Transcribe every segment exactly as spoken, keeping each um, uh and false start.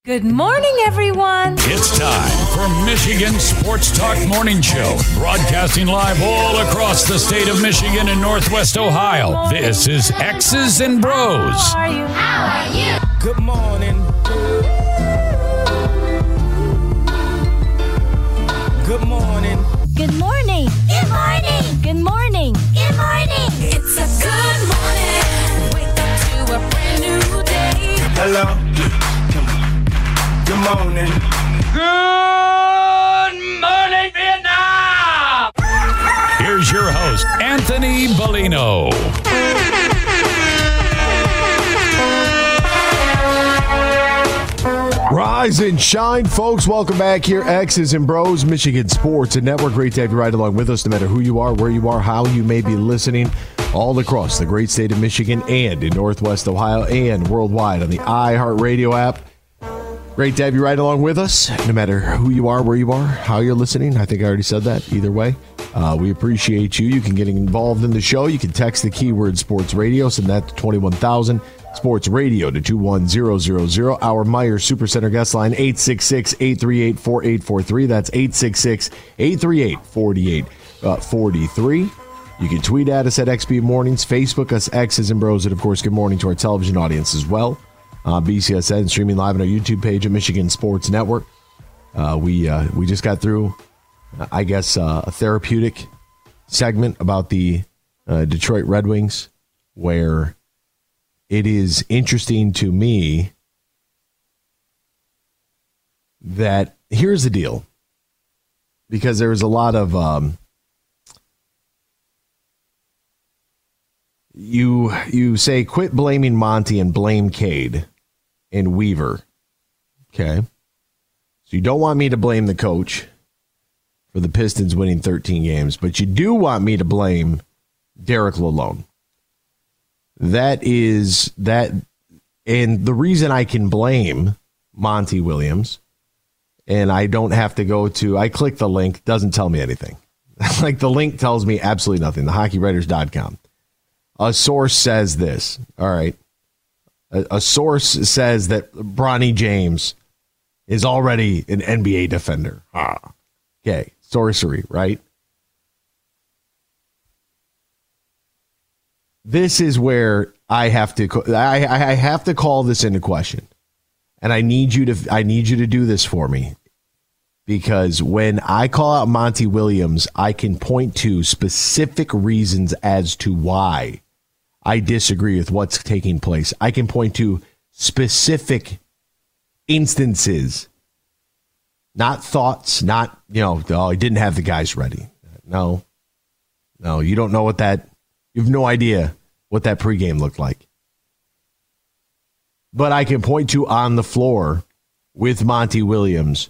Good morning, everyone. It's time for Michigan Sports Talk Morning Show, broadcasting live all across the state of Michigan and Northwest Ohio. This is X's and Bros. How are you? How are you? Good morning. Good morning. Good morning. Good morning. Good morning. Good morning. It's a good morning. Wake up to a brand new day. Hello. Good morning. Good morning, Vietnam! Here's your host, Anthony Bellino. Rise and shine, folks. Welcome back here. X's and Bros, Michigan Sports and Network. Great to have you right along with us, no matter who you are, where you are, how you may be listening, all across the great state of Michigan and in Northwest Ohio and worldwide on the iHeartRadio app. Great to have you right along with us, no matter who you are, where you are, how you're listening. I think I already said that. Either way, uh, we appreciate you. You can get involved in the show. You can text the keyword sports radio, send that to twenty-one thousand. Sports Radio to two one zero zero zero. Our Meyer Supercenter guest line, eight six six, eight three eight, four eight four three. That's eight six six, eight three eight, four eight four three. You can tweet at us at X B Mornings, Facebook us, X's and Bros, and of course, good morning to our television audience as well. Uh, B C S N streaming live on our YouTube page at Michigan Sports Network. Uh, we uh, we just got through, I guess, uh, a therapeutic segment about the uh, Detroit Red Wings, where it is interesting to me that here's the deal, because there was a lot of um, you you say quit blaming Monty and blame Cade and Weaver. Okay. So you don't want me to blame the coach for the Pistons winning thirteen games, but you do want me to blame Derek Lalonde. That is that. And the reason I can blame Monty Williams, and I don't have to go to, I click the link, doesn't tell me anything. Like the link tells me absolutely nothing. the hockey writers dot com. A source says this. All right. A, a source says that Bronny James is already an N B A defender. Ah. Okay. Sorcery, right? This is where I have to I, I have to call this into question. And I need you to I need you to do this for me. Because when I call out Monty Williams, I can point to specific reasons as to why I disagree with what's taking place. I can point to specific instances, not thoughts, not, you know, oh, he didn't have the guys ready. No, no, you don't know what that, you have no idea what that pregame looked like. But I can point to on the floor with Monty Williams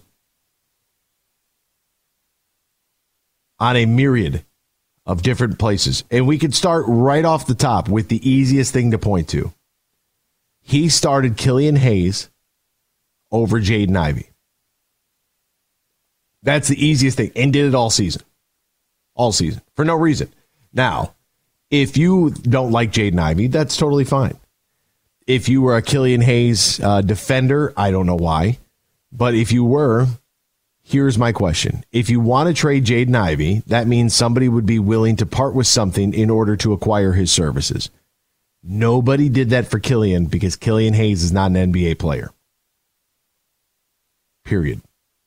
on a myriad of different places. And we could start right off the top with the easiest thing to point to. He started Killian Hayes over Jaden Ivey. That's the easiest thing, and did it all season. All season, for no reason. Now, if you don't like Jaden Ivey, that's totally fine. If you were a Killian Hayes uh, defender, I don't know why. But if you were, here's my question. If you want to trade Jaden Ivey, that means somebody would be willing to part with something in order to acquire his services. Nobody did that for Killian because Killian Hayes is not an N B A player. Period.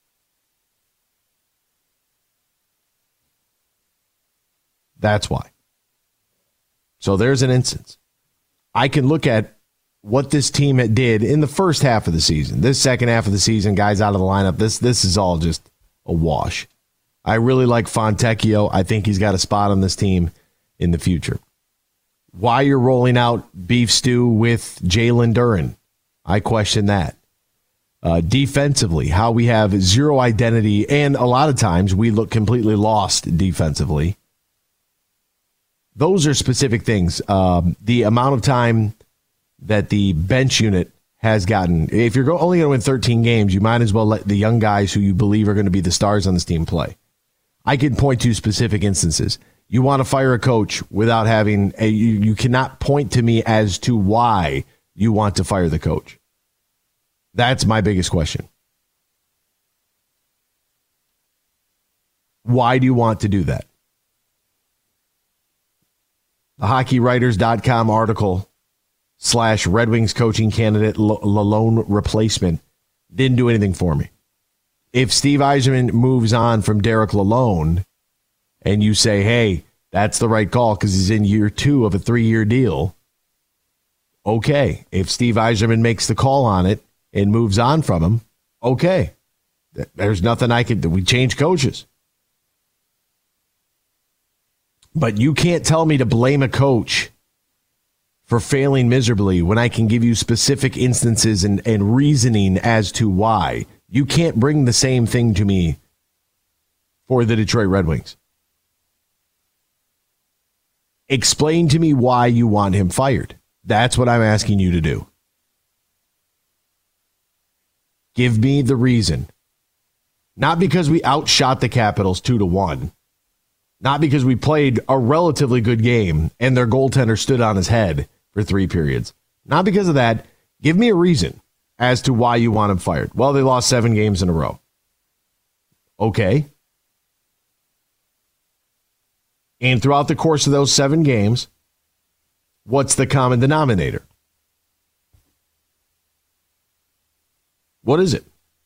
That's why. So there's an instance. I can look at what this team did in the first half of the season. This second half of the season, guys out of the lineup, this this is all just a wash. I really like Fontecchio. I think he's got a spot on this team in the future. Why you're rolling out beef stew with Jalen Duren, I question that. Uh, defensively, how we have zero identity, and a lot of times we look completely lost defensively. Those are specific things. Um, the amount of time that the bench unit has gotten. If you're go- only going to win thirteen games, you might as well let the young guys who you believe are going to be the stars on this team play. I can point to specific instances. You want to fire a coach without having a, you, you cannot point to me as to why you want to fire the coach. That's my biggest question. Why do you want to do that? The hockey writers dot com article slash Red Wings coaching candidate Lalonde replacement didn't do anything for me. If Steve Yzerman moves on from Derek Lalonde and you say, hey, that's the right call because he's in year two of a three-year deal, okay. If Steve Yzerman makes the call on it and moves on from him, okay. There's nothing I could do. We change coaches. But you can't tell me to blame a coach for failing miserably when I can give you specific instances and, and reasoning as to why. You can't bring the same thing to me for the Detroit Red Wings. Explain to me why you want him fired. That's what I'm asking you to do. Give me the reason. Not because we outshot the Capitals two to one. Not because we played a relatively good game and their goaltender stood on his head for three periods. Not because of that. Give me a reason as to why you want him fired. Well, they lost seven games in a row. Okay. And throughout the course of those seven games, what's the common denominator? What is it?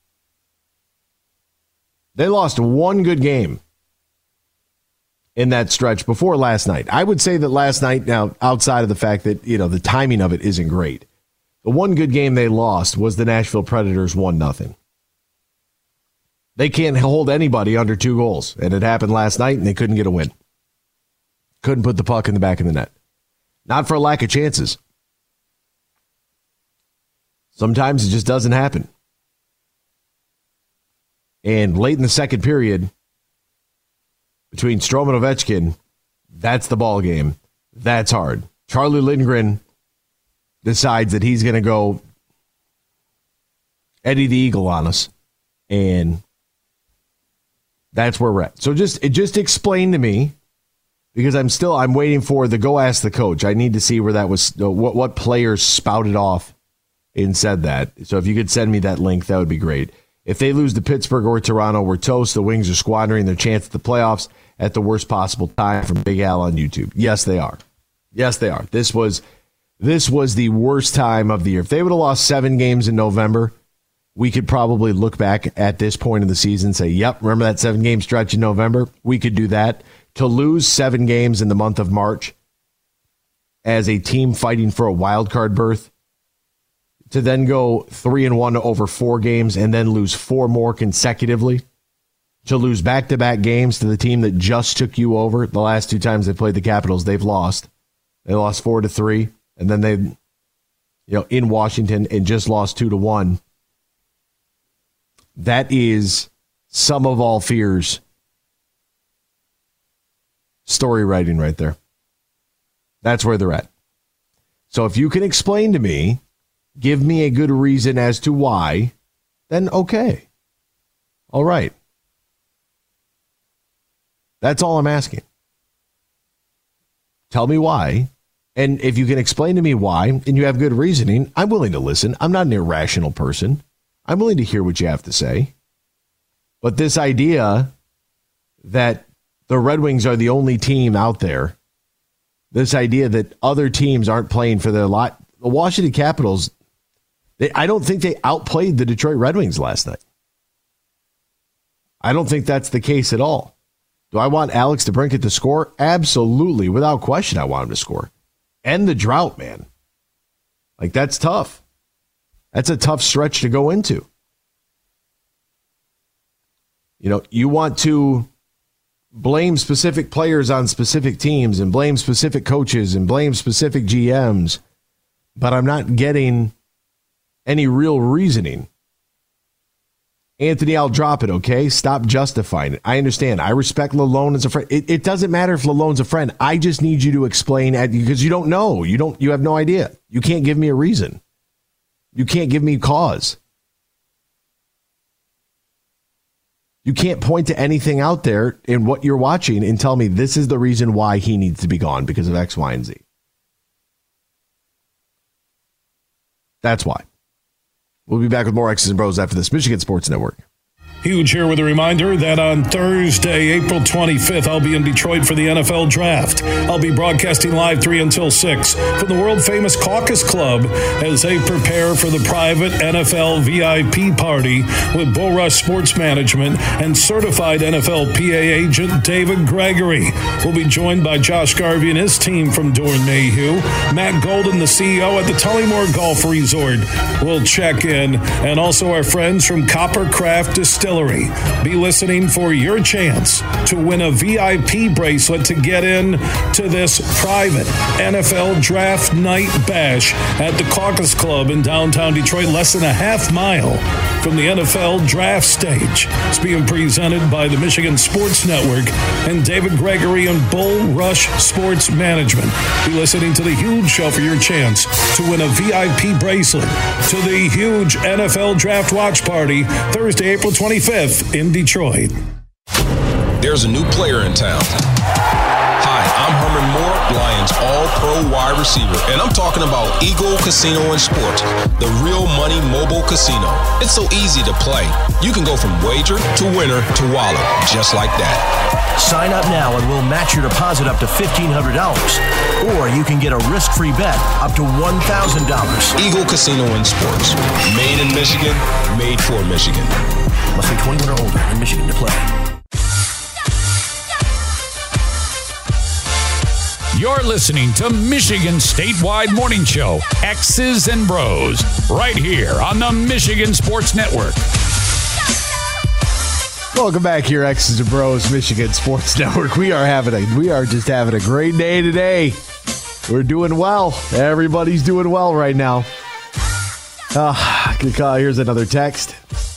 They lost one good game in that stretch before last night. I would say that last night, now outside of the fact that, you know, the timing of it isn't great, the one good game they lost was the Nashville Predators one nothing. They can't hold anybody under two goals, and it happened last night, and they couldn't get a win. Couldn't put the puck in the back of the net. Not for a lack of chances. Sometimes it just doesn't happen. And late in the second period, between Strome and Ovechkin, that's the ball game. That's hard. Charlie Lindgren decides that he's going to go Eddie the Eagle on us, and that's where we're at. So just just explain to me, because I'm still I'm waiting for the go ask the coach. I need to see where that was, what what players spouted off and said that. So if you could send me that link, that would be great. If they lose to Pittsburgh or Toronto, we're toast. The Wings are squandering their chance at the playoffs at the worst possible time, from Big Al on YouTube. Yes, they are. Yes, they are. This was this was the worst time of the year. If they would have lost seven games in November, we could probably look back at this point of the season and say, yep, remember that seven-game stretch in November? We could do that. To lose seven games in the month of March as a team fighting for a wild card berth, to then go three and one over four games and then lose four more consecutively, to lose back-to-back games to the team that just took you over. The last two times they played the Capitals, they've lost. They lost four to three, and then they, you know, in Washington, and just lost two to one. That is some of all fears story writing right there. That's where they're at. So if you can explain to me, give me a good reason as to why, then okay. All right. That's all I'm asking. Tell me why. And if you can explain to me why, and you have good reasoning, I'm willing to listen. I'm not an irrational person. I'm willing to hear what you have to say. But this idea that the Red Wings are the only team out there, this idea that other teams aren't playing for their lot, the Washington Capitals, they, I don't think they outplayed the Detroit Red Wings last night. I don't think that's the case at all. Do I want Alex DeBrincat to score? Absolutely. Without question, I want him to score. End the drought, man. Like, that's tough. That's a tough stretch to go into. You know, you want to blame specific players on specific teams and blame specific coaches and blame specific G Ms, but I'm not getting any real reasoning. Anthony, I'll drop it, okay? Stop justifying it. I understand. I respect Lalonde as a friend. It, it doesn't matter if Lalonde's a friend. I just need you to explain, at, because you don't know. You don't. You have no idea. You can't give me a reason. You can't give me cause. You can't point to anything out there in what you're watching and tell me this is the reason why he needs to be gone because of X, Y, and Z. That's why. We'll be back with more X's and Bros after this. Michigan Sports Network. Huge here with a reminder that on Thursday, April twenty-fifth, I'll be in Detroit for the N F L Draft. I'll be broadcasting live three until six from the world-famous Caucus Club as they prepare for the private N F L V I P party with Bull Rush Sports Management and certified N F L P A agent David Gregory. We'll be joined by Josh Garvey and his team from Doran Mayhew. Matt Golden, the C E O at the Tullymore Golf Resort, will check in, and also our friends from Coppercraft Distillery. Be listening for your chance to win a V I P bracelet to get in to this private N F L Draft Night Bash at the Caucus Club in downtown Detroit, less than a half mile from the N F L Draft Stage. It's being presented by the Michigan Sports Network and David Gregory and Bull Rush Sports Management. Be listening to the Huge Show for your chance to win a V I P bracelet to the huge N F L Draft Watch Party Thursday, April twenty-fifth in Detroit. There's a new player in town. Hi, I'm Herman Moore, Lions All-Pro wide receiver, and I'm talking about Eagle Casino and Sports, the real money mobile casino. It's so easy to play. You can go from wager to winner to wallet, just like that. Sign up now and we'll match your deposit up to fifteen hundred dollars. Or you can get a risk-free bet up to one thousand dollars. Eagle Casino and Sports. Made in Michigan, made for Michigan. Must be twenty-one or older in Michigan to play. You're listening to Michigan Statewide Morning Show, X's and Bros, right here on the Michigan Sports Network. Welcome back here, X's and Bros, Michigan Sports Network. We are having a, we are just having a great day today. We're doing well. Everybody's doing well right now. Uh, here's another text.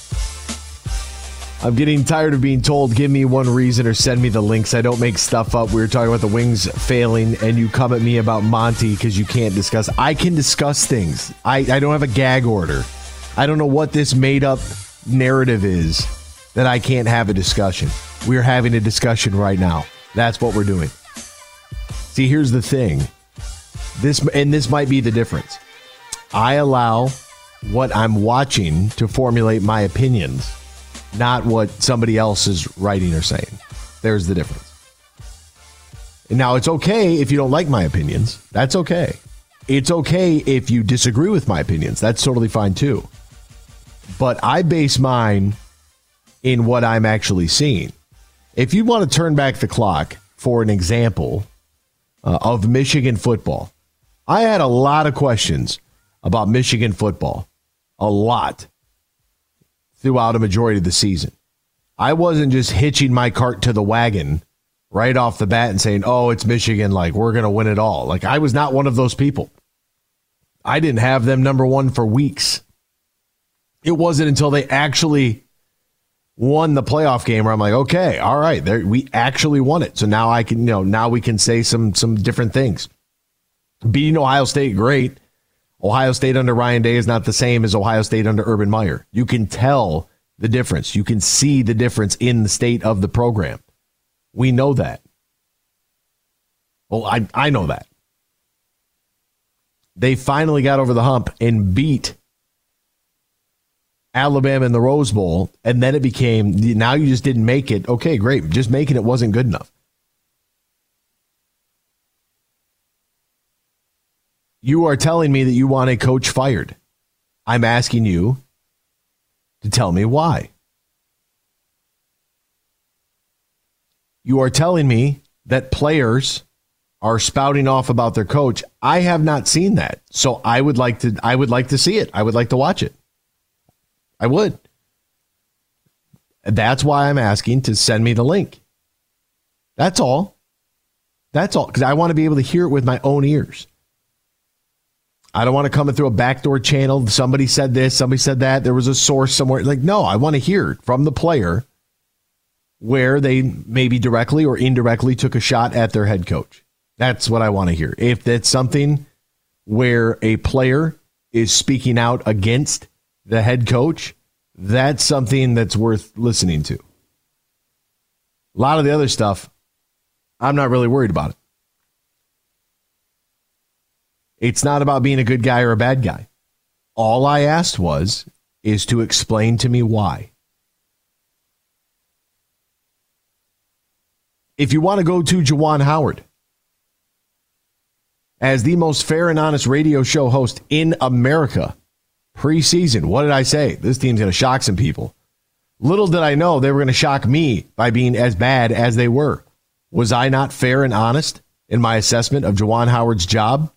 I'm getting tired of being told, give me one reason or send me the links. I don't make stuff up. We were talking about the Wings failing, and you come at me about Monty because you can't discuss. I can discuss things. I, I don't have a gag order. I don't know what this made-up narrative is that I can't have a discussion. We're having a discussion right now. That's what we're doing. See, here's the thing. This and this might be the difference. I allow what I'm watching to formulate my opinions, not what somebody else is writing or saying. There's the difference. And now, it's okay if you don't like my opinions. That's okay. It's okay if you disagree with my opinions. That's totally fine, too. But I base mine in what I'm actually seeing. If you want to turn back the clock for an example uh, of Michigan football, I had a lot of questions about Michigan football. A lot. Throughout a majority of the season. I wasn't just hitching my cart to the wagon right off the bat and saying, oh, it's Michigan, like, we're going to win it all. Like, I was not one of those people. I didn't have them number one for weeks. It wasn't until they actually won the playoff game where I'm like, okay, all right, there, we actually won it. So now I can, you know, now we can say some some different things. Beating Ohio State, great. Ohio State under Ryan Day is not the same as Ohio State under Urban Meyer. You can tell the difference. You can see the difference in the state of the program. We know that. Well, I, I know that. They finally got over the hump and beat Alabama in the Rose Bowl, and then it became, now you just didn't make it. Okay, great. Just making it wasn't good enough. You are telling me that you want a coach fired. I'm asking you to tell me why. You are telling me that players are spouting off about their coach. I have not seen that. So I would like to I would like to see it. I would like to watch it. I would. That's why I'm asking to send me the link. That's all. That's all. Because I want to be able to hear it with my own ears. I don't want to come in through a backdoor channel. Somebody said this, somebody said that. There was a source somewhere. Like, no, I want to hear from the player where they maybe directly or indirectly took a shot at their head coach. That's what I want to hear. If that's something where a player is speaking out against the head coach, that's something that's worth listening to. A lot of the other stuff, I'm not really worried about it. It's not about being a good guy or a bad guy. All I asked was, is to explain to me why. If you want to go to Juwan Howard as the most fair and honest radio show host in America preseason, what did I say? This team's going to shock some people. Little did I know they were going to shock me by being as bad as they were. Was I not fair and honest in my assessment of Juwan Howard's job?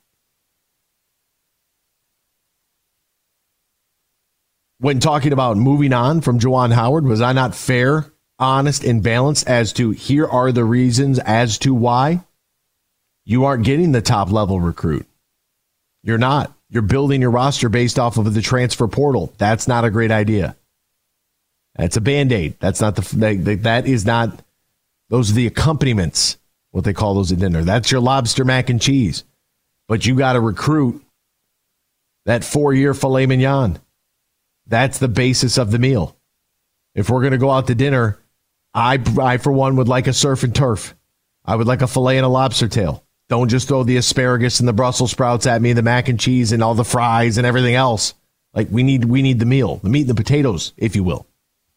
When talking about moving on from Juwan Howard, was I not fair, honest, and balanced as to here are the reasons as to why you aren't getting the top level recruit? You're not. You're building your roster based off of the transfer portal. That's not a great idea. That's a Band-Aid. That's not the, that is not, those are the accompaniments, what they call those at dinner. That's your lobster mac and cheese. But you got to recruit that four-year filet mignon. That's the basis of the meal. If we're going to go out to dinner, I, I, for one, would like a surf and turf. I would like a filet and a lobster tail. Don't just throw the asparagus and the Brussels sprouts at me, the mac and cheese and all the fries and everything else. Like, we need, we need the meal, the meat and the potatoes, if you will.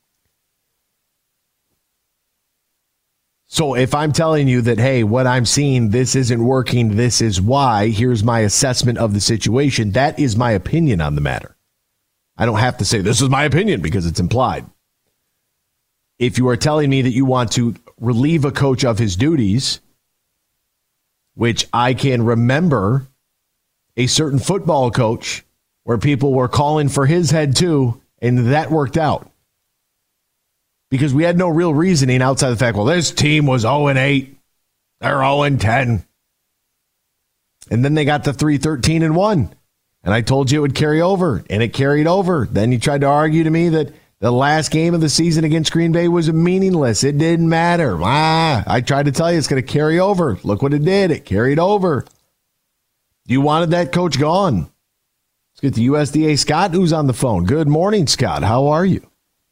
So if I'm telling you that, hey, what I'm seeing, this isn't working, this is why, here's my assessment of the situation, that is my opinion on the matter. I don't have to say this is my opinion because it's implied. If you are telling me that you want to relieve a coach of his duties, which I can remember a certain football coach where people were calling for his head too, and that worked out. Because we had no real reasoning outside the fact, well, this team was oh and eight. They're oh and ten. And then they got to three thirteen and one. And I told you it would carry over, and it carried over. Then you tried to argue to me that the last game of the season against Green Bay was meaningless. It didn't matter. Ah, I tried to tell you it's going to carry over. Look what it did. It carried over. You wanted that coach gone. Let's get to U S D A Scott, who's on the phone. Good morning, Scott. How are you?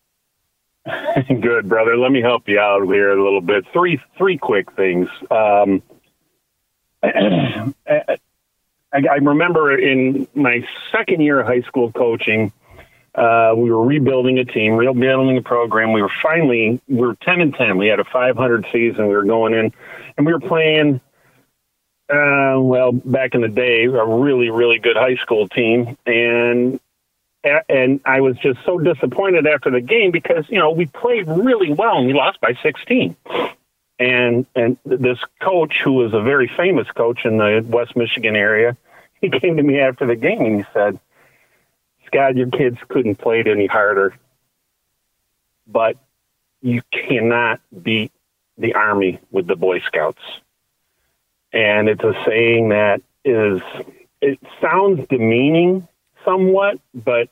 Good, brother. Let me help you out here a little bit. Three three quick things. Um, I, I remember in my second year of high school coaching, uh, we were rebuilding a team, rebuilding a program. We were finally, we were ten and ten. We had a five hundred season. We were going in, and we were playing, uh, well, back in the day, a really, really good high school team. And And I was just so disappointed after the game because, you know, we played really well and we lost by sixteen. And and this coach, who was a very famous coach in the West Michigan area, he came to me after the game and he said, Scott, your kids couldn't play it any harder, but you cannot beat the Army with the Boy Scouts. And it's a saying that is, it sounds demeaning somewhat, but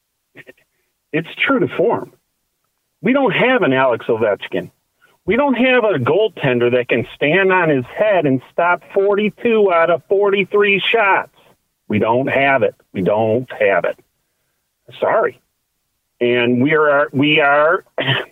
it's true to form. We don't have an Alex Ovechkin. We don't have a goaltender that can stand on his head and stop forty-two out of forty-three shots. We don't have it. We don't have it. Sorry. And we are, we are,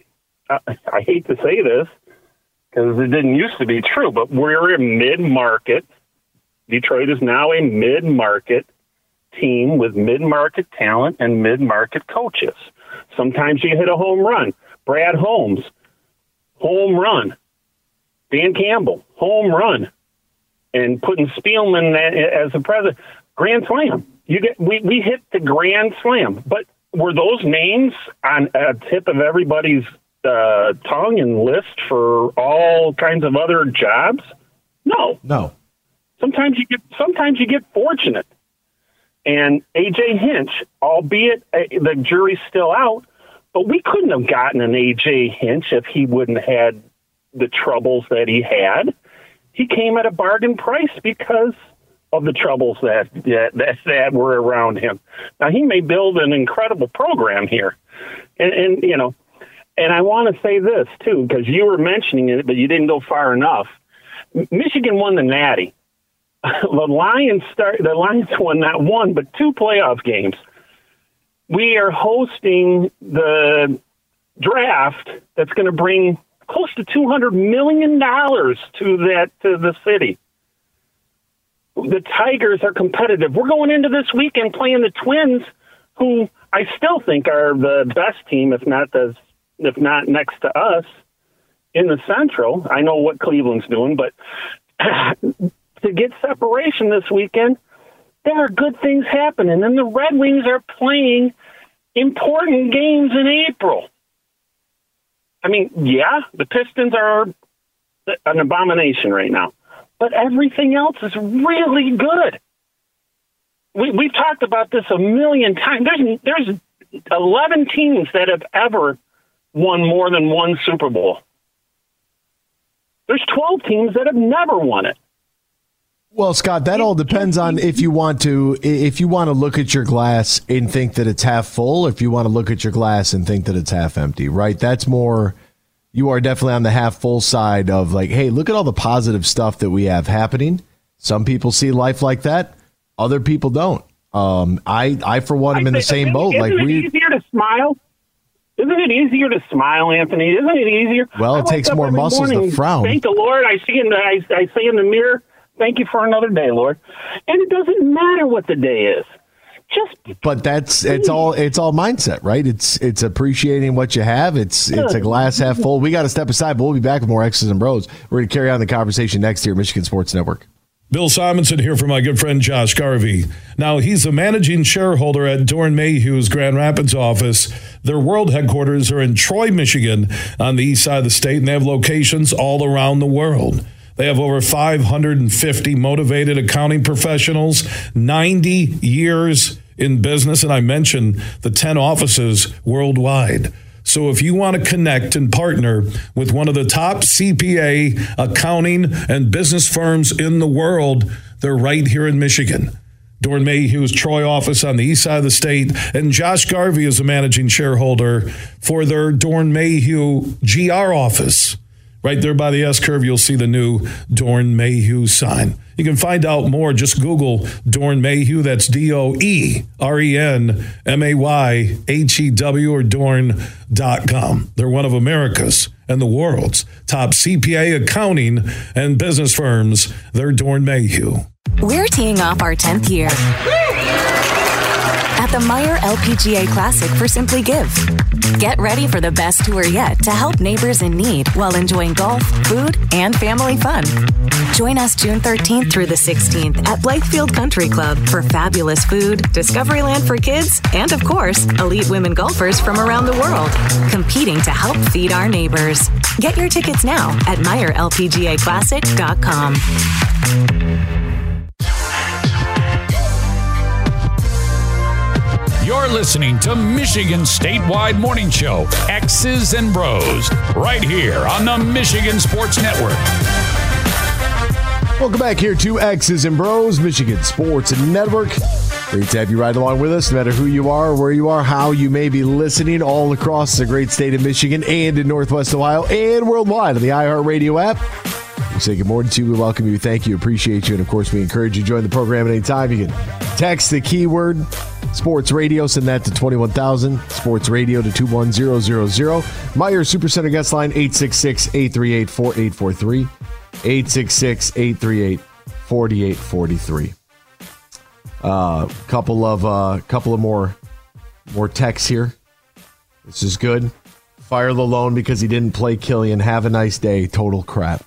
I hate to say this because it didn't used to be true, but we're a mid-market. Detroit is now a mid-market team with mid-market talent and mid-market coaches. Sometimes you hit a home run. Brad Holmes, home run. Dan Campbell, home run. And putting Spielman as the president, grand slam. You get we, we hit the grand slam. But were those names on a tip of everybody's uh, tongue and list for all kinds of other jobs? No. No. Sometimes you get sometimes you get fortunate. And A J Hinch, albeit uh, the jury's still out, but we couldn't have gotten an A J Hinch if he wouldn't have had the troubles that he had. He came at a bargain price because of the troubles that that, that, that were around him. Now, he may build an incredible program here. And, and you know, and I want to say this, too, because you were mentioning it, but you didn't go far enough. Michigan won the Natty. The Lions start. The Lions won not one, but two playoff games. We are hosting the draft that's going to bring close to two hundred million dollars to that to the city. The Tigers are competitive. We're going into this weekend playing the Twins, who I still think are the best team, if not the, if not next to us in the Central. I know what Cleveland's doing, but to get separation this weekend, there are good things happening, and the Red Wings are playing important games in April. I mean, yeah, the Pistons are an abomination right now, but everything else is really good. We, we've talked about this a million times. There's, there's eleven teams that have ever won more than one Super Bowl. There's twelve teams that have never won it. Well, Scott, that all depends on if you want to if you want to look at your glass and think that it's half full, or if you want to look at your glass and think that it's half empty, right? That's more, you are definitely on the half full side of like, hey, look at all the positive stuff that we have happening. Some people see life like that. Other people don't. Um, I, I for one, am in the same boat. Isn't Like it we, easier to smile? Isn't it easier to smile, Anthony? Isn't it easier? Well, it I wake takes up more every muscles to morning, frown. Thank the Lord. I see in the I, I see in the mirror. Thank you for another day, Lord. And it doesn't matter what the day is. Just but that's it's all it's all mindset, right? It's it's appreciating what you have. It's it's a glass half full. We got to step aside, but we'll be back with more X's and Bros. We're going to carry on the conversation next year, Michigan Sports Network. Bill Simonson here for my good friend Josh Garvey. Now, he's a managing shareholder at Dorn Mayhew's Grand Rapids office. Their world headquarters are in Troy, Michigan, on the east side of the state, and they have locations all around the world. They have over five hundred fifty motivated accounting professionals, ninety years in business, and I mentioned the ten offices worldwide. So if you want to connect and partner with one of the top C P A accounting and business firms in the world, they're right here in Michigan. Dorn Mayhew's Troy office on the east side of the state, and Josh Garvey is a managing shareholder for their Dorn Mayhew G R office. Right there by the S-curve, you'll see the new Dorn Mayhew sign. You can find out more. Just Google Dorn Mayhew. That's D O E R E N M A Y H E W or dorn dot com. They're one of America's and the world's top C P A accounting and business firms. They're Dorn Mayhew. We're teeing off our tenth year at the Meijer L P G A Classic for Simply Give. Get ready for the best tour yet to help neighbors in need while enjoying golf, food, and family fun. Join us June thirteenth through the sixteenth at Blythefield Country Club for fabulous food, Discoveryland for kids, and of course, elite women golfers from around the world, competing to help feed our neighbors. Get your tickets now at Meijer L P G A Classic dot com. You're listening to Michigan Statewide Morning Show, X's and Bros, right here on the Michigan Sports Network. Welcome back here to X's and Bros, Michigan Sports Network. Great to have you right along with us, no matter who you are, where you are, how you may be listening all across the great state of Michigan and in Northwest Ohio and worldwide on the iHeartRadio app. We say good morning to you. We welcome you. Thank you. Appreciate you. And, of course, we encourage you to join the program anytime. You can text the keyword Sports Radio. Send that to twenty-one thousand. Sports Radio to two one zero zero zero. Meijer Supercenter guest line eight six six, eight three eight, four eight four three. eight six six, eight three eight, four eight four three. A uh, couple of uh, couple of more more texts here. This is good. Fire Lalone because he didn't play Killian. Have a nice day. Total crap.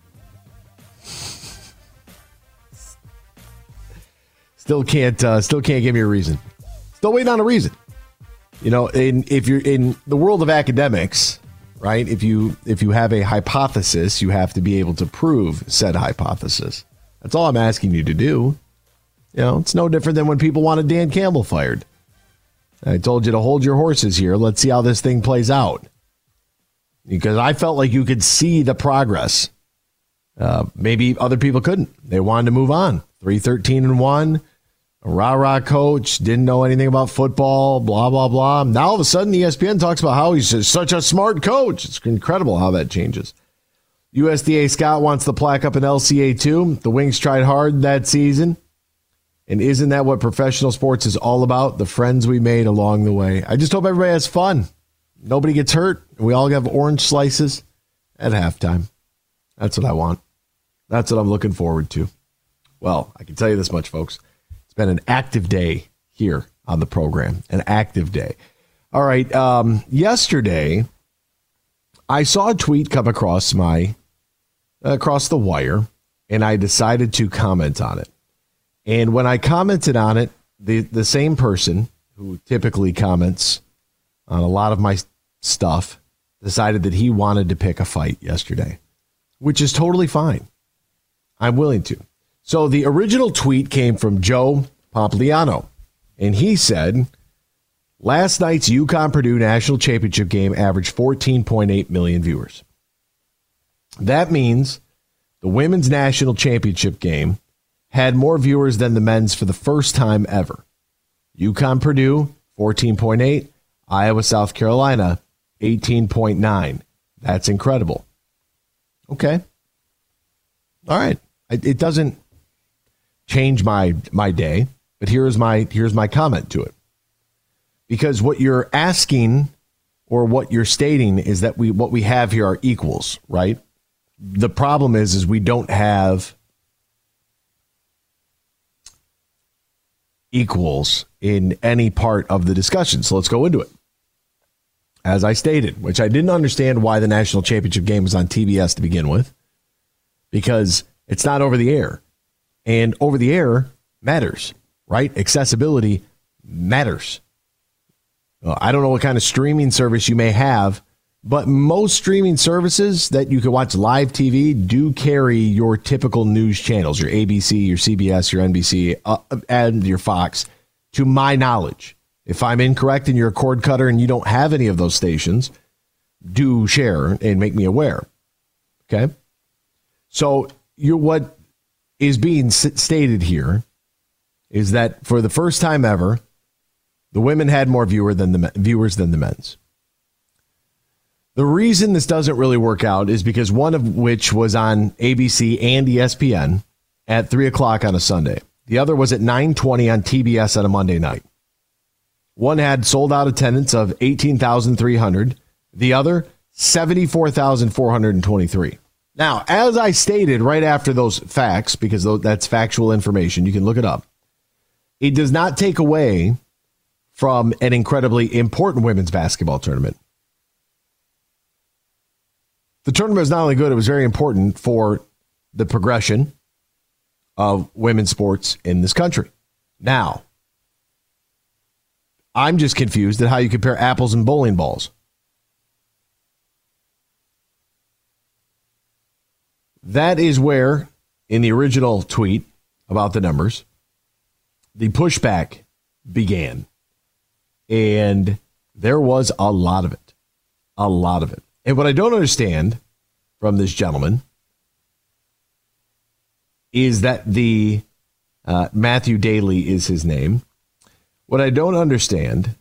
Still can't uh, still can't give me a reason. Still waiting on a reason. You know, in if you're in the world of academics, right? If you if you have a hypothesis, you have to be able to prove said hypothesis. That's all I'm asking you to do. You know, it's no different than when people wanted Dan Campbell fired. I told you to hold your horses here. Let's see how this thing plays out. Because I felt like you could see the progress. Uh, maybe other people couldn't. They wanted to move on. three thirteen and one. A rah-rah coach, didn't know anything about football, blah, blah, blah. Now all of a sudden E S P N talks about how he's such a smart coach. It's incredible how that changes. U S D A Scott wants the plaque up in L C A too. The Wings tried hard that season. And isn't that what professional sports is all about? The friends we made along the way. I just hope everybody has fun. Nobody gets hurt. We all have orange slices at halftime. That's what I want. That's what I'm looking forward to. Well, I can tell you this much, folks. It's been an active day here on the program, an active day. All right. Um, yesterday, I saw a tweet come across my across the wire, and I decided to comment on it. And when I commented on it, the the same person who typically comments on a lot of my stuff decided that he wanted to pick a fight yesterday, which is totally fine. I'm willing to. So the original tweet came from Joe Pompliano, and he said, last night's UConn-Purdue National Championship game averaged fourteen point eight million viewers. That means the women's national championship game had more viewers than the men's for the first time ever. UConn-Purdue, fourteen point eight. Iowa-South Carolina, eighteen point nine. That's incredible. Okay. All right. It doesn't change my my day, but here's my here's my comment to it. Because what you're asking or what you're stating is that we what we have here are equals, right? The problem is is we don't have equals in any part of the discussion. So let's go into it. As I stated, which I didn't understand why the national championship game was on T B S to begin with, because it's not over the air. And over the air matters, right? Accessibility matters. Well, I don't know what kind of streaming service you may have, but most streaming services that you can watch live T V do carry your typical news channels, your A B C, your C B S, your N B C, uh, and your Fox, to my knowledge. If I'm incorrect and you're a cord cutter and you don't have any of those stations, do share and make me aware. Okay? So you're, what is being s- stated here is that for the first time ever, the women had more viewer than the viewers than the men's. The reason this doesn't really work out is because one of which was on A B C and E S P N at three o'clock on a Sunday. The other was at nine twenty on T B S on a Monday night. One had sold out attendance of eighteen thousand three hundred. The other, seventy-four thousand four hundred twenty-three. Now, as I stated right after those facts, because that's factual information, you can look it up. It does not take away from an incredibly important women's basketball tournament. The tournament was not only good, it was very important for the progression of women's sports in this country. Now, I'm just confused at how you compare apples and bowling balls. That is where, in the original tweet about the numbers, the pushback began. And there was a lot of it. A lot of it. And what I don't understand from this gentleman is that the uh, Matthew Daly is his name. What I don't understand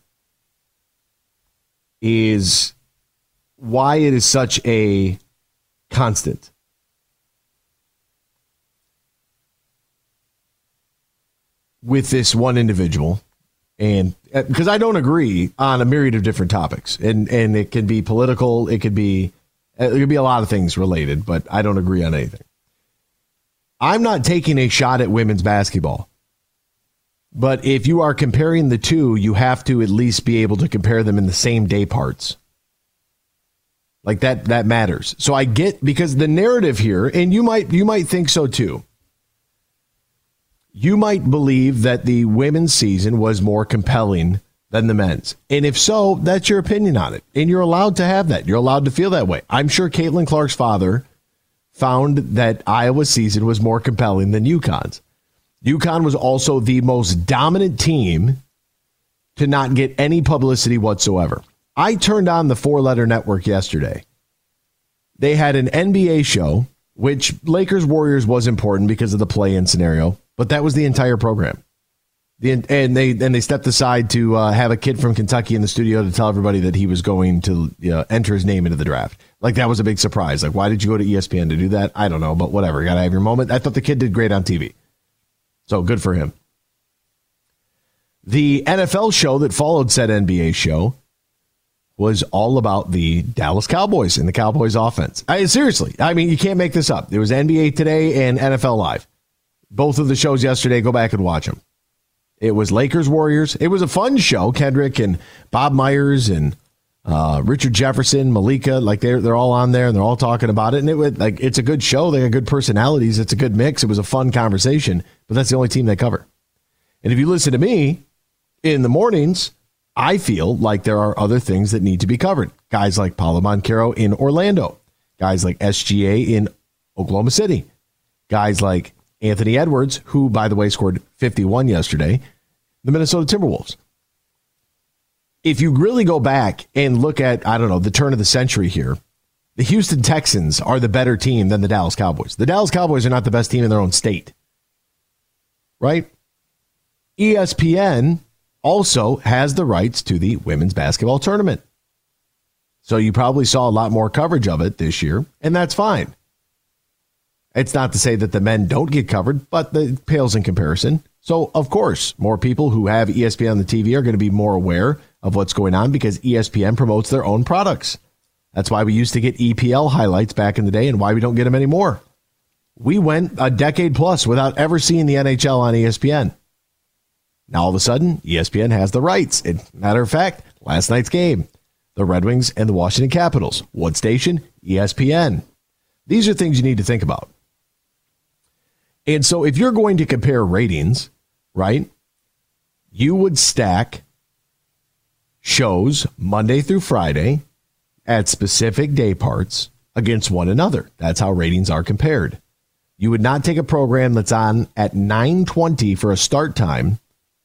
is why it is such a constant. With this one individual, and because I don't agree on a myriad of different topics, and, and it can be political, it could be it could be a lot of things related, but I don't agree on anything. I'm not taking a shot at women's basketball. But if you are comparing the two, you have to at least be able to compare them in the same day parts. Like that, that matters. So I get, because the narrative here, and you might, you might think so too. You might believe that the women's season was more compelling than the men's. And if so, that's your opinion on it. And you're allowed to have that. You're allowed to feel that way. I'm sure Caitlin Clark's father found that Iowa's season was more compelling than UConn's. UConn was also the most dominant team to not get any publicity whatsoever. I turned on the four-letter network yesterday. They had an N B A show, which Lakers-Warriors was important because of the play-in scenario, but that was the entire program. The, and they and they stepped aside to uh, have a kid from Kentucky in the studio to tell everybody that he was going to you know, enter his name into the draft. Like, that was a big surprise. Like, why did you go to E S P N to do that? I don't know, but whatever. You got to have your moment. I thought the kid did great on T V. So good for him. The N F L show that followed said N B A show was all about the Dallas Cowboys and the Cowboys offense. I, seriously, I mean, you can't make this up. There was N B A Today and N F L Live. Both of the shows yesterday, go back and watch them. It was Lakers Warriors. It was a fun show. Kendrick and Bob Myers and uh, Richard Jefferson, Malika, like they're they're all on there and they're all talking about it. And it was like it's a good show. They got good personalities. It's a good mix. It was a fun conversation. But that's the only team they cover. And if you listen to me in the mornings, I feel like there are other things that need to be covered. Guys like Paulo Banchero in Orlando. Guys like S G A in Oklahoma City. Guys like Anthony Edwards, who, by the way, scored fifty-one yesterday, the Minnesota Timberwolves. If you really go back and look at, I don't know, the turn of the century here, the Houston Texans are the better team than the Dallas Cowboys. The Dallas Cowboys are not the best team in their own state. Right? E S P N also has the rights to the women's basketball tournament. So you probably saw a lot more coverage of it this year, and that's fine. It's not to say that the men don't get covered, but it pales in comparison. So, of course, more people who have E S P N on the T V are going to be more aware of what's going on because E S P N promotes their own products. That's why we used to get E P L highlights back in the day and why we don't get them anymore. We went a decade plus without ever seeing the N H L on E S P N. Now, all of a sudden, E S P N has the rights. And matter of fact, last night's game, the Red Wings and the Washington Capitals. What station? E S P N. These are things you need to think about. And so if you're going to compare ratings, right, you would stack shows Monday through Friday at specific day parts against one another. That's how ratings are compared. You would not take a program that's on at nine twenty for a start time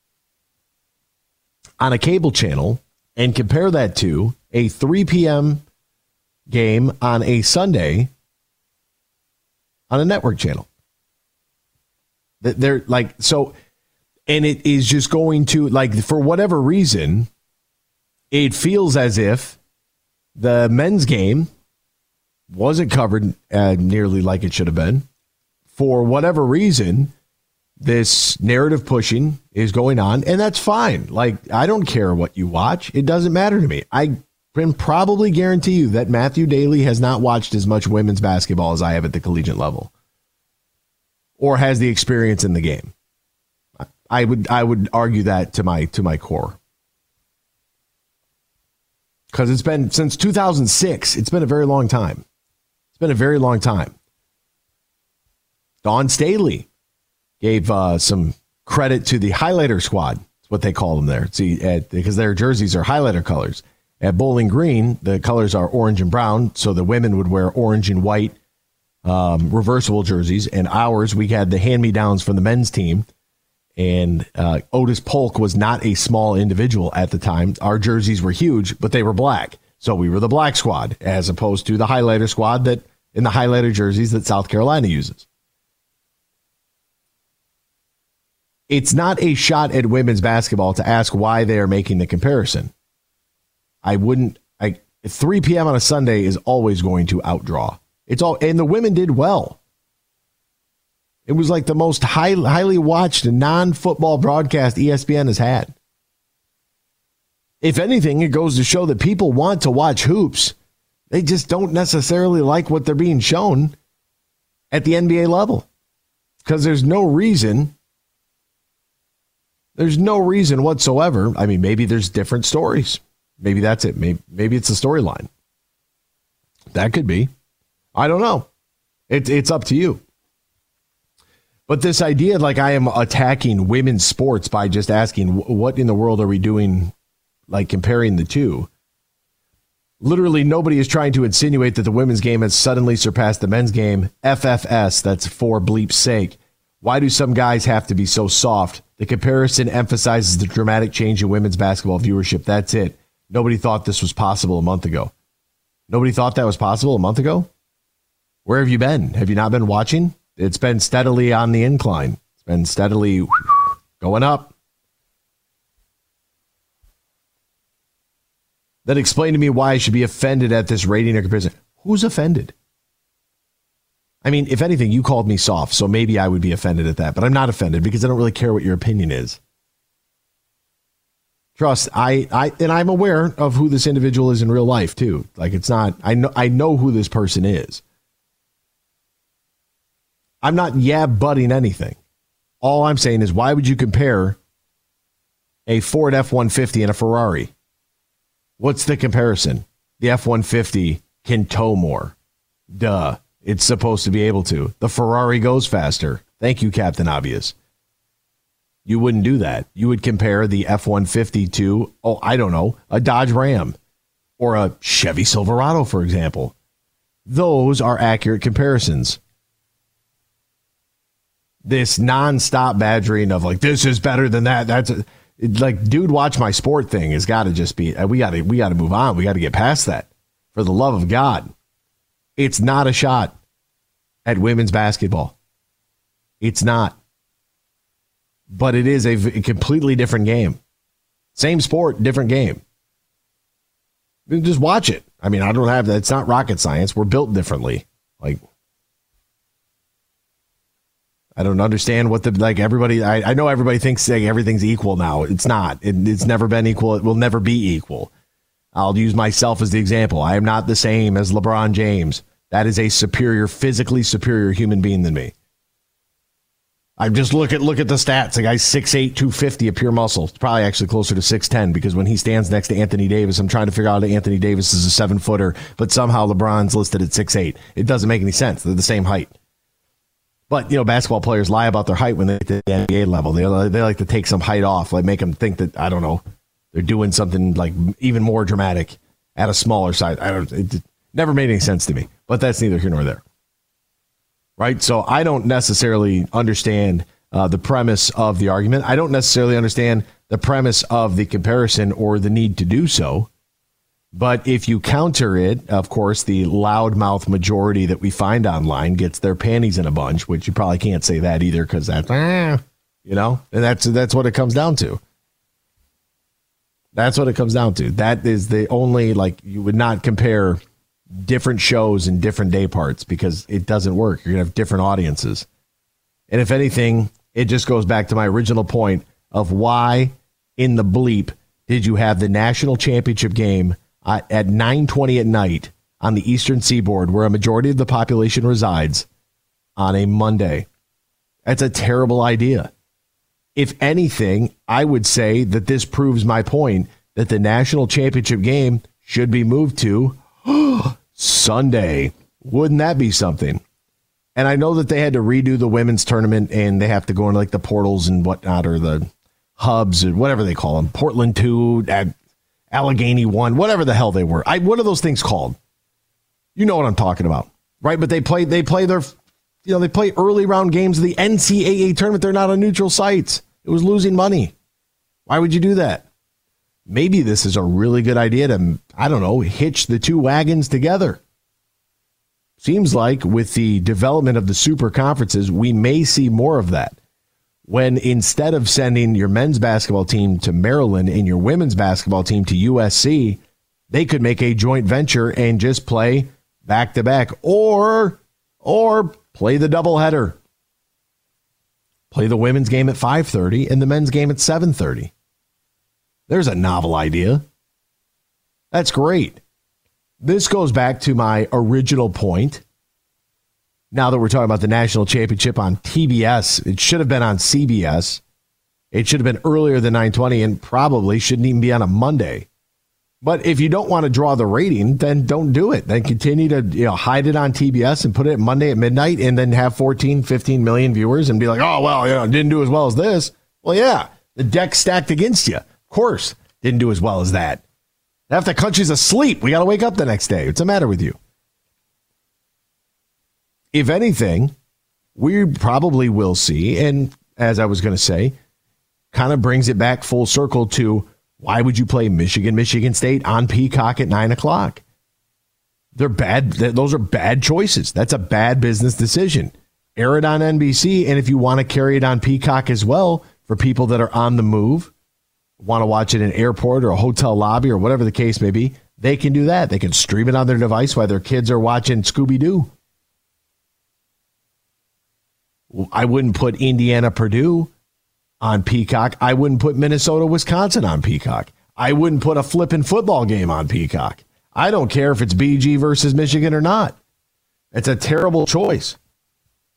on a cable channel and compare that to a three p.m. game on a Sunday on a network channel. They're like, so, and it is just going to, like, for whatever reason, it feels as if the men's game wasn't covered uh, nearly like it should have been. For whatever reason, this narrative pushing is going on, and that's fine. Like, I don't care what you watch. It doesn't matter to me. I can probably guarantee you that Matthew Daly has not watched as much women's basketball as I have at the collegiate level or has the experience in the game. I would I would argue that to my to my core. Because it's been since two thousand six. It's been a very long time. It's been a very long time. Dawn Staley gave uh, some credit to the highlighter squad. That's what they call them there. See, at, because their jerseys are highlighter colors. At Bowling Green, the colors are orange and brown, so the women would wear orange and white um, reversible jerseys. And ours, we had the hand-me-downs from the men's team. And uh, Otis Polk was not a small individual at the time. Our jerseys were huge, but they were black. So we were the black squad, as opposed to the highlighter squad that in the highlighter jerseys that South Carolina uses. It's not a shot at women's basketball to ask why they are making the comparison. I wouldn't. I, three p.m. on a Sunday is always going to outdraw. It's all, and the women did well. It was like the most high, highly watched non-football broadcast E S P N has had. If anything, it goes to show that people want to watch hoops. They just don't necessarily like what they're being shown at the N B A level. Because there's no reason. There's no reason whatsoever. I mean, maybe there's different stories. Maybe that's it. Maybe, maybe it's a storyline. That could be. I don't know. It, it's up to you. But this idea, like I am attacking women's sports by just asking, what in the world are we doing, like comparing the two? Literally, nobody is trying to insinuate that the women's game has suddenly surpassed the men's game. F F S, that's for bleep's sake. Why do some guys have to be so soft? The comparison emphasizes the dramatic change in women's basketball viewership. That's it. Nobody thought this was possible a month ago. Nobody thought that was possible a month ago? Where have you been? Have you not been watching? It's been steadily on the incline. It's been steadily going up. Then explain to me why I should be offended at this rating or comparison. Who's offended? I mean, if anything, you called me soft, so maybe I would be offended at that. But I'm not offended because I don't really care what your opinion is. Trust, I, I, and I'm aware of who this individual is in real life too. Like it's not, I know, I know who this person is. I'm not yeah butting anything. All I'm saying is, why would you compare a Ford F one fifty and a Ferrari. What's the comparison? The F one fifty can tow more. Duh. It's supposed to be able to. The Ferrari goes faster. Thank you, Captain Obvious. You wouldn't do that. You would compare the F one fifty to, oh, I don't know, a Dodge Ram or a Chevy Silverado, for example. Those are accurate comparisons. This nonstop badgering of like, this is better than that. That's a, it, like, dude, watch my sport thing has got to just be, we got to, we got to move on. We got to get past that. For the love of God. It's not a shot at women's basketball. It's not. But it is a v- completely different game. Same sport, different game. Just watch it. I mean, I don't have that. It's not rocket science. We're built differently. Like, I don't understand what the, like everybody, I, I know everybody thinks saying everything's equal now. It's not. It, it's never been equal. It will never be equal. I'll use myself as the example. I am not the same as LeBron James. That is a superior, physically superior human being than me. I just look at look at the stats. The guy's six eight, two fifty of pure muscle. It's probably actually closer to six ten because when he stands next to Anthony Davis, I'm trying to figure out if Anthony Davis is a seven-footer, but somehow LeBron's listed at six eight. It doesn't make any sense. They're the same height. But, you know, basketball players lie about their height when they get to the N B A level. They, they like to take some height off, like make them think that, I don't know, they're doing something like even more dramatic at a smaller size. I don't. It never made any sense to me, but that's neither here nor there. Right? So I don't necessarily understand uh, the premise of the argument. I don't necessarily understand the premise of the comparison or the need to do so. But if you counter it, of course, the loudmouth majority that we find online gets their panties in a bunch, which you probably can't say that either because that's, ah, you know, and that's that's what it comes down to. That's what it comes down to. That is the only, like, you would not compare different shows in different day parts because it doesn't work. You're going to have different audiences. And if anything, it just goes back to my original point of why in the bleep did you have the national championship game uh, at nine twenty at night on the Eastern Seaboard where a majority of the population resides on a Monday? That's a terrible idea. If anything, I would say that this proves my point that the national championship game should be moved to Sunday. Wouldn't that be something? And I know that they had to redo the women's tournament and they have to go into like the portals and whatnot, or the hubs or whatever they call them. Portland two, Allegheny one, whatever the hell they were. I, what are those things called? You know what I'm talking about, right? But they play, they play their, you know, they play early round games of the N C double A tournament. They're not on neutral sites. It was losing money. Why would you do that? Maybe this is a really good idea to, I don't know, hitch the two wagons together. Seems like with the development of the super conferences, we may see more of that. When instead of sending your men's basketball team to Maryland and your women's basketball team to U S C, they could make a joint venture and just play back to back, or or play the doubleheader. Play the women's game at five thirty and the men's game at seven thirty. There's a novel idea. That's great. This goes back to my original point. Now that we're talking about the national championship on T B S, it should have been on C B S. It should have been earlier than nine twenty and probably shouldn't even be on a Monday. But if you don't want to draw the rating, then don't do it. Then continue to, you know, hide it on T B S and put it Monday at midnight and then have fourteen, fifteen million viewers and be like, oh, well, you know, didn't do as well as this. Well, yeah, the deck's stacked against you. Of course, didn't do as well as that. Half the country's asleep. We got to wake up the next day. What's the matter with you? If anything, we probably will see, and as I was going to say, kind of brings it back full circle to why would you play Michigan, Michigan State on Peacock at nine o'clock? They're bad. Those are bad choices. That's a bad business decision. Air it on N B C, and if you want to carry it on Peacock as well for people that are on the move, want to watch it in an airport or a hotel lobby or whatever the case may be, they can do that. They can stream it on their device while their kids are watching Scooby-Doo. I wouldn't put Indiana, Purdue on Peacock. I wouldn't put Minnesota, Wisconsin on Peacock. I wouldn't put a flipping football game on Peacock. I don't care if it's B G versus Michigan or not. It's a terrible choice.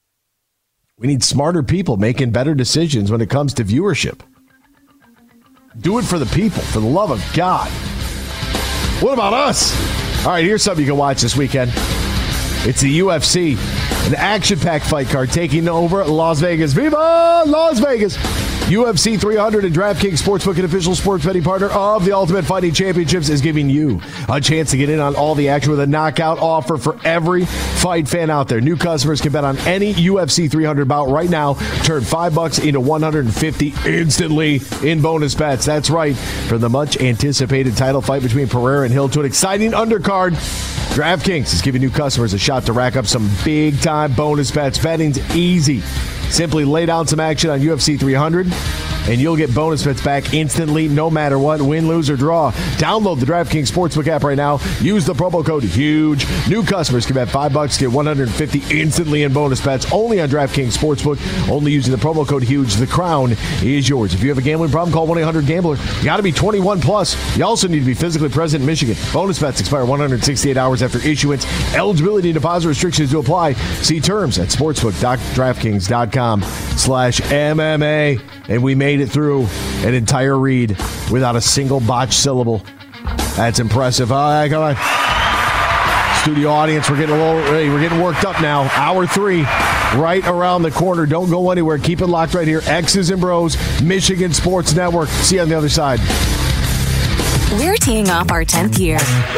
We need smarter people making better decisions when it comes to viewership. Do it for the people, for the love of God. What about us? All right, here's something you can watch this weekend. It's the U F C, an action-packed fight card taking over Las Vegas. Viva Las Vegas! U F C three hundred and DraftKings Sportsbook, an official sports betting partner of the Ultimate Fighting Championships, is giving you a chance to get in on all the action with a knockout offer for every fight fan out there. New customers can bet on any U F C three hundred bout right now. Turn five bucks into one hundred fifty instantly in bonus bets. That's right. From the much-anticipated title fight between Pereira and Hill to an exciting undercard, DraftKings is giving new customers a shot to rack up some big-time bonus bets. Betting's easy. Simply lay down some action on U F C three hundred, and you'll get bonus bets back instantly, no matter what, win, lose, or draw. Download the DraftKings Sportsbook app right now. Use the promo code HUGE. New customers can bet five bucks, get one hundred fifty instantly in bonus bets, only on DraftKings Sportsbook, only using the promo code HUGE. The crown is yours. If you have a gambling problem, call one eight hundred gambler. You got to be twenty-one plus. You also need to be physically present in Michigan. Bonus bets expire one hundred sixty-eight hours after issuance. Eligibility and deposit restrictions to apply. See terms at sportsbook dot draftkings dot com slash M M A. And we made it through an entire read without a single botched syllable. That's impressive. All right, come on. Studio audience, we're getting a little, hey, we're getting worked up now. Hour three, right around the corner. Don't go anywhere. Keep it locked right here. X's and Bros, Michigan Sports Network. See you on the other side. We're teeing off our tenth year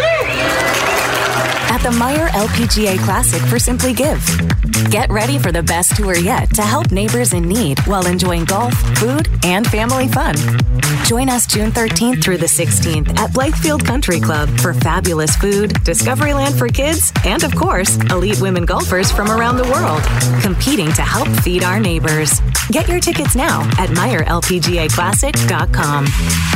at the Meijer L P G A Classic for Simply Give. Get ready for the best tour yet to help neighbors in need while enjoying golf, food, and family fun. Join us June thirteenth through the sixteenth at Blythefield Country Club for fabulous food, Discoveryland for kids, and of course, elite women golfers from around the world, competing to help feed our neighbors. Get your tickets now at Meijer L P G A Classic dot com.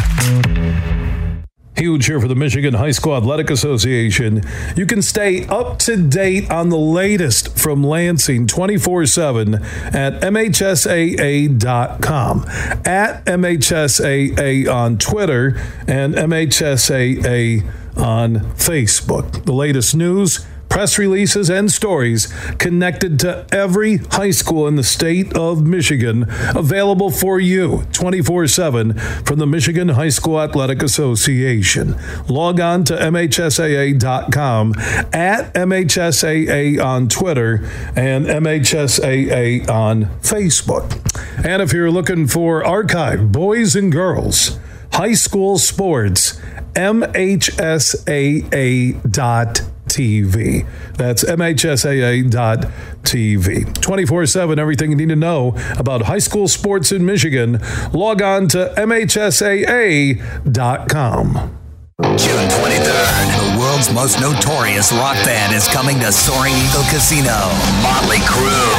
Huge here for the Michigan High School Athletic Association. You can stay up to date on the latest from Lansing twenty-four seven at M H S A A dot com, at M H S A A on Twitter, and M H S A A on Facebook. The latest news, press releases, and stories connected to every high school in the state of Michigan, available for you twenty-four seven from the Michigan High School Athletic Association. Log on to M H S A A dot com, at M H S A A on Twitter, and M H S A A on Facebook. And if you're looking for archive boys and girls high school sports, M H S A A dot T V. That's M H S A A dot T V. twenty-four seven, everything you need to know about high school sports in Michigan. Log on to M H S A A dot com. June twenty-third, the world's most notorious rock band is coming to Soaring Eagle Casino. Motley Crue.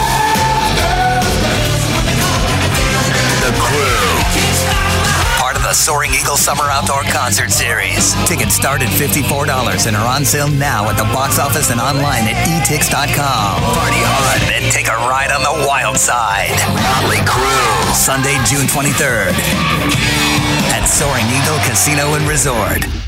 The Crew. Part of the Soaring Eagle Summer Outdoor Concert Series. Tickets start at fifty-four dollars and are on sale now at the box office and online at e tix dot com. Party hard and take a ride on the wild side. Motley Crue. Sunday, June twenty-third at Soaring Eagle Casino and Resort.